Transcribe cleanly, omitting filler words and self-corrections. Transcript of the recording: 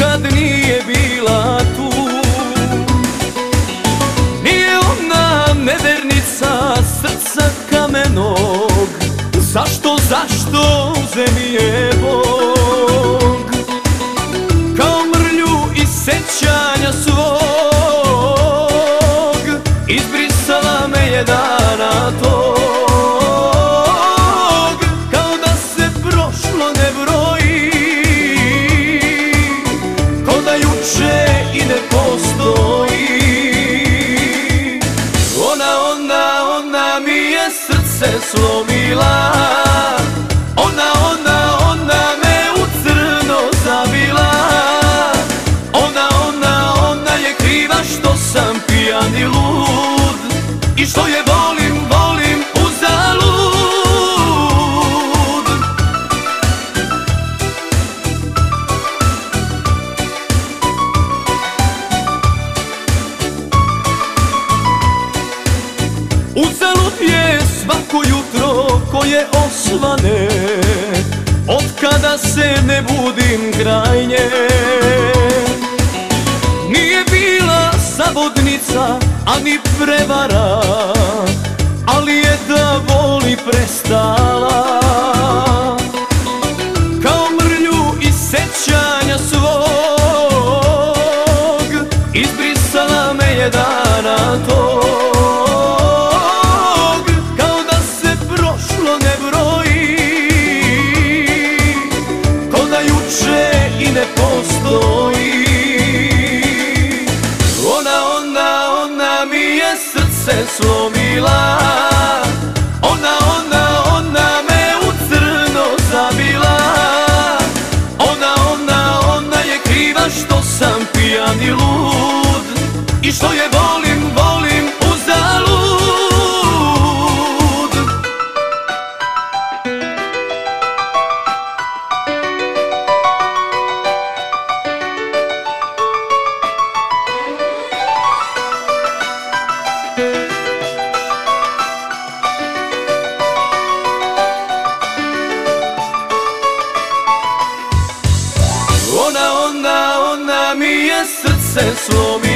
kad nije bila tu. Nije ona nevernica srca kamenog, zašto uzemi je Bog. Kao mrlju iz sećanja svog, izbrisala me je dana tog. Kao da se prošlo ne broji, ko da juče i ne postoji. Ona mi je srce slomila, ona me u crno zavila. Ona je kriva što sam pijan i lud i što je volim uzalud. Uzalud je svako jutro koje osvane, od kada se ne budim kraj nje. Nije bila savodnica, ani prevara, ali je da voli prestala. Kao mrlju iz sećanja svog, izbrisala me je dana tog. Ne postoji. Ona mi je srce slomila, ona me u crno zavila. Ona je kriva što sam pijan i lud i što je volim uzalud. Ona mi je srce slomila.